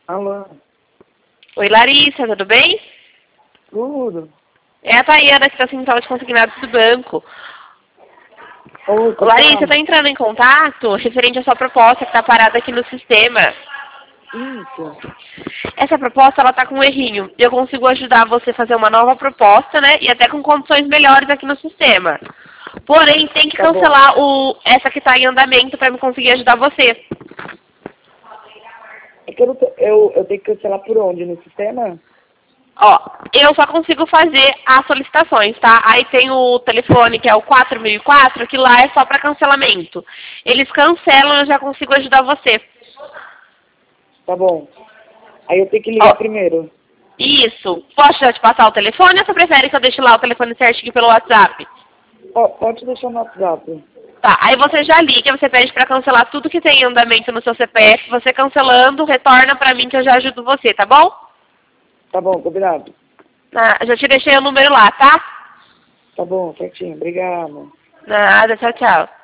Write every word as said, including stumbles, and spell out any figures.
Alô? Oi, Larissa, tudo bem? Tudo. É a Tayana que está central de consignados do banco. Oi, Ô, Larissa, está entrando em contato referente à sua proposta que está parada aqui no sistema. Isso. Essa proposta, ela está com um errinho. Eu consigo ajudar você a fazer uma nova proposta, né? E até com condições melhores aqui no sistema. Porém, tem que Tá bom. cancelar o, essa que está em andamento para me conseguir ajudar você. É que eu, não tô- eu, eu tenho que cancelar por onde? No sistema? Ó, eu só consigo fazer as solicitações, tá? Aí tem o telefone que é o quatro mil e quatro, que lá é só para cancelamento. Eles cancelam, eu já consigo ajudar você. Tá bom. Aí eu tenho que ligar Ó, primeiro. isso. Posso já te passar o telefone ou você prefere que eu deixe lá o telefone certinho pelo WhatsApp? Ó, pode deixar no WhatsApp. Tá, aí você já liga, você pede para cancelar tudo que tem em andamento no seu C P F. Você cancelando, retorna para mim que eu já ajudo você, tá bom? Tá bom, combinado. Ah, já te deixei o número lá, tá? Tá bom, certinho. Obrigado. Nada, tchau, tchau.